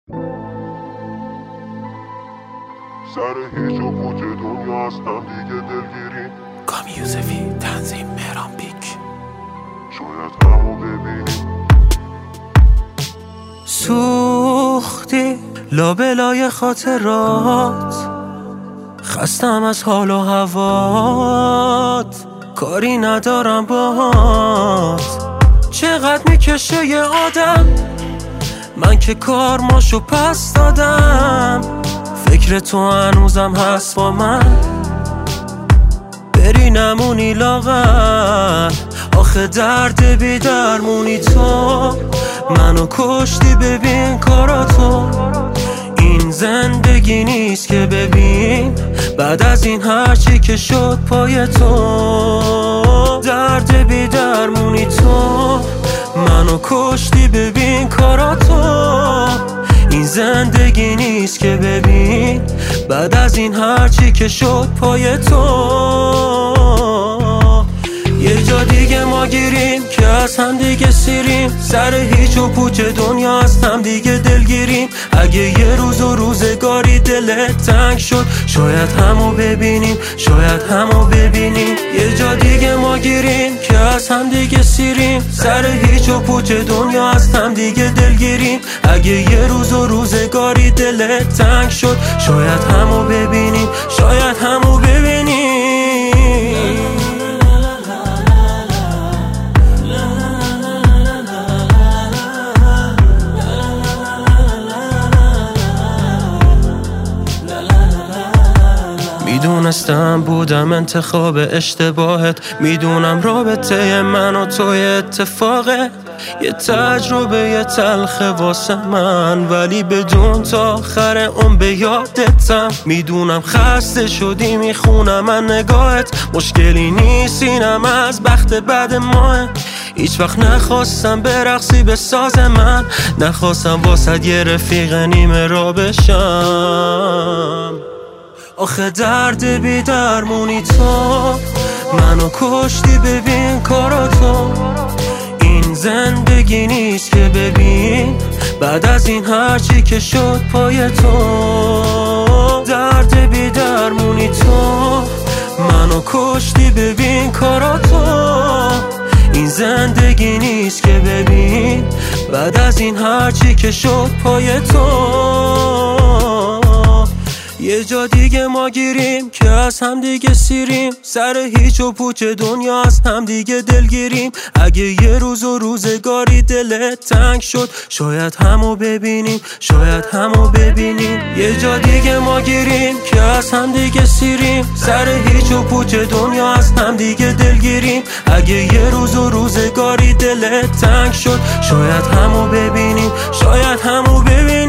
سر هیچ و پوچ دنیا هستم دیگه دلگیریم. کامی یوسفی، تنظیم مهران پیک. شاید همو ببینیم. سوختی لابلای خاطرات، خستم از حال و هوات، کاری ندارم باهات. چقدر میکشه یه آدم، من که کارماشو پس دادم. فکر تو هنوزم هست با من، بری نمونی لاغر. آخه درد بی درمونی تو، منو کشتی ببین کاراتو. این زندگی نیست که ببین، بعد از این هرچی که شد پای تو. درد بی درمونی تو، منو کشتی ببین کاراتو. این زندگی نیست که ببین، بعد از این هرچی که شد پای تو. یه جا دیگه ما گیریم که از هم دیگه سیریم. سر هیچ و پوچ دنیا از هم دیگه دلگیریم. اگه یه روز و روزگاری دلت تنگ شد، شاید همو ببینیم، شاید همو ببینیم. یه جا دیگه ما گیریم که از هم دیگه سیریم. سر هیچ و پوچ دنیا از هم دیگه دلگیریم. اگه یه روز و روزگاری دلت تنگ شد، شاید همو ببینیم، شاید همو ببینیم. میدونستم بودم انتخاب اشتباهت، میدونم رابطه من و توی اتفاقه. یه تجربه یه تلخه واسه من، ولی بدون تا آخر اون به یادتم. میدونم خسته شدی میخونم من نگاهت، مشکلی نیست اینم از بخت بد ماه. هیچ وقت نخواستم برقصی به ساز من، نخواستم واسد یه رفیق نیمه را بشم. آخه درد بی درمونی تو، منو کشتی ببین کاراتو. این زندگی نیست که ببین، بعد از این هرچی که شد پای تو. درد بی درمونی تو، منو کشتی ببین کاراتو. این زندگی نیست که ببین، بعد از این هرچی که شد پای تو. یه جا دیگه ما گیریم که از هم دیگه سیریم. سر هیچ و پوچ دنیا از هم دیگه دلگیریم. اگه یه روز و روزگاری دلت تنگ شد، شاید همو ببینیم، شاید همو ببینیم. یه جا دیگه ما گیریم که از هم دیگه سیریم. سر هیچ و پوچ دنیا از هم دیگه دلگیریم. اگه یه روز و روزگاری دلت تنگ شد، شاید همو ببینیم، شاید همو ببینیم.